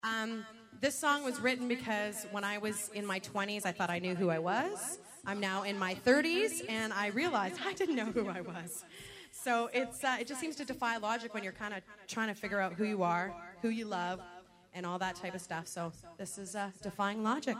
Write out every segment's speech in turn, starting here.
This song was written because when I was in my 20s, I thought I knew who I was. I'm now in my 30s, and I realized I didn't know who I was. So it just seems to defy logic when you're kind of trying to figure out who you are, who you love, and all that type of stuff. So this is defying logic.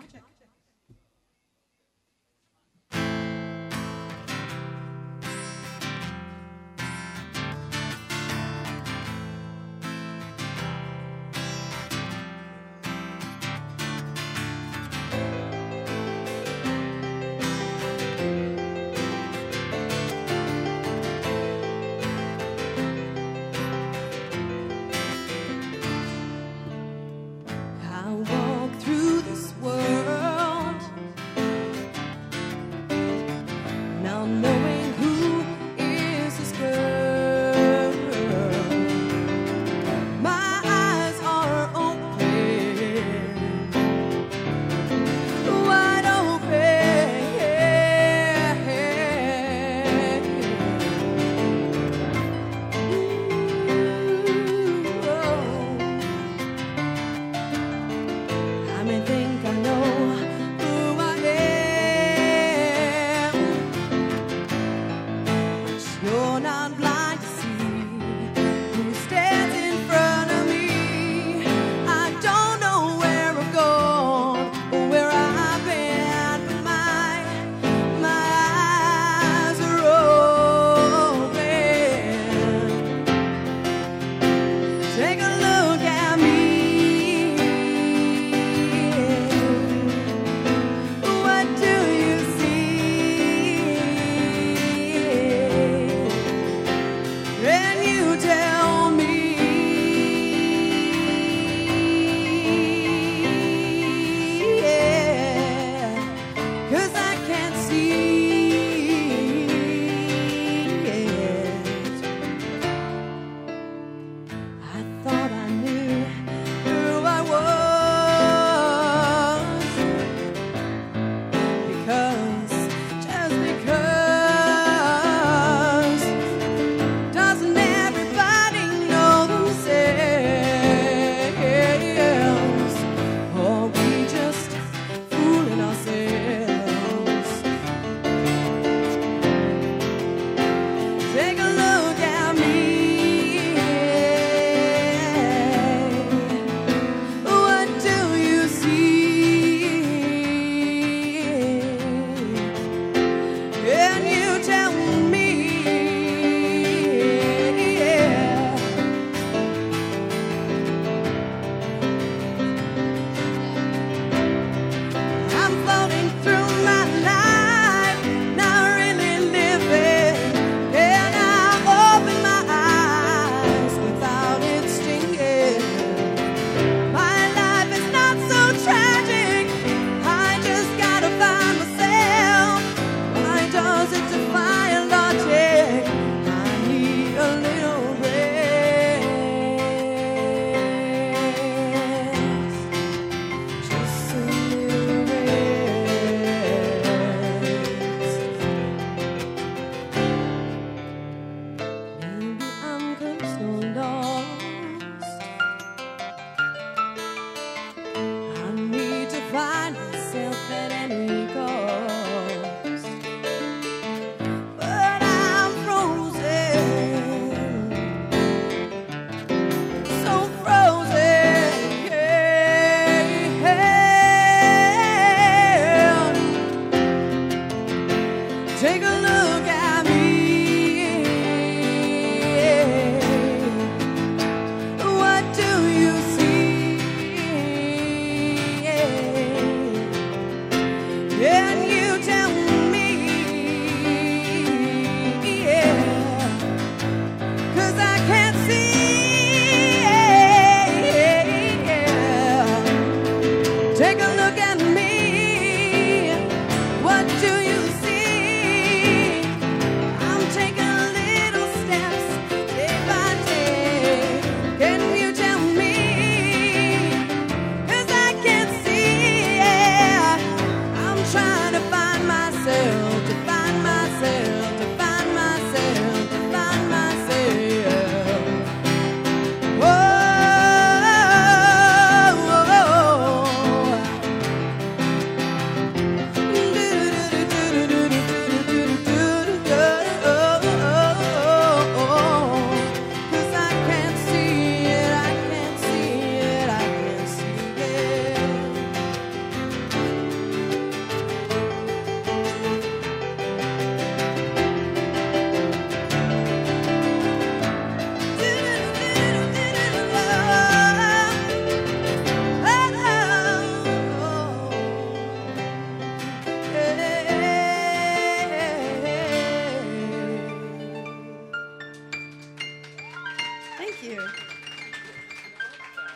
you.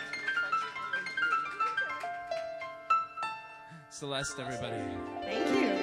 Celeste, everybody. Thank you.